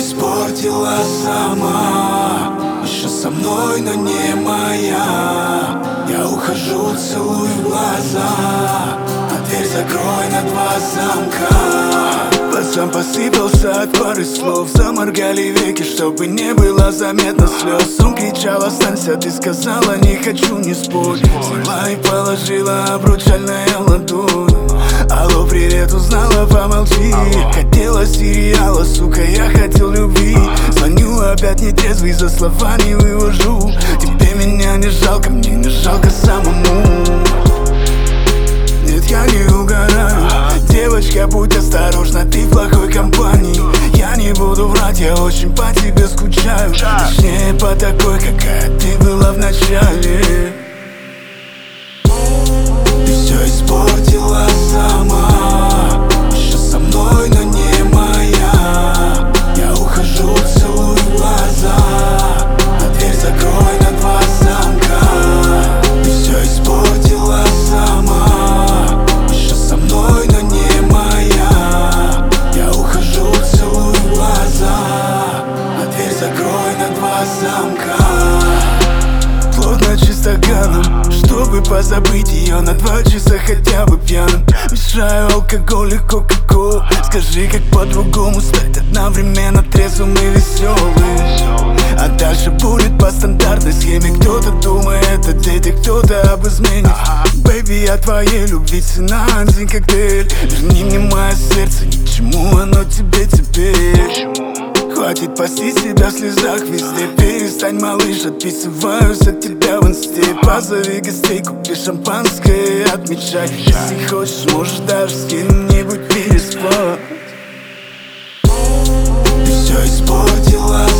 испортила сама. Еще со мной, но не моя. Я ухожу, целую в глаза, а дверь закрой на 2 замка. Глазам посыпался от пары слов, заморгали веки, чтобы не было заметно слез. Он кричал: останься, ты сказала: не хочу, не спорь. Взяла и положила обручальная ладонь. Алло, привет, узнала, помолчи. Хотела сериала, сука, я хотел любви. Звоню опять нетрезвый, за слова не вывожу. Тебе меня не жалко, мне не жалко самому. Нет, я не угораю. Девочка, будь осторожна, ты в плохой компании. Я не буду врать, я очень по тебе скучаю. Точнее, по такой, какая ты была в начале. Ты все испортила сама. Еще со мной, но не моя. Я ухожу, целую в глаза, а дверь закрой на 2 замка. Ты все испортила сама. Еще со мной, но не моя. Я ухожу, целую в глаза, а дверь закрой на 2 замка. Плотно чистоганом, чтобы позабыть ее на 2 часа хотя бы пьяным. Мешаю алкоголь и кока-колу. Скажи, как по-другому стать одновременно трезвым и веселым. А дальше будет по стандартной схеме. Кто-то думает о дети, кто-то об измене. Бэйби, я твоей любви цена, один коктейль. Верни мне мое сердце, ни к чему оно тебе теперь. Хватит пасти себя в слезах везде. Перестань, малыш, отписываюсь от тебя в инсте. Позови гостей, купи шампанское, отмечай. Если хочешь, можешь даже с кем-нибудь переспать. Ты все испортила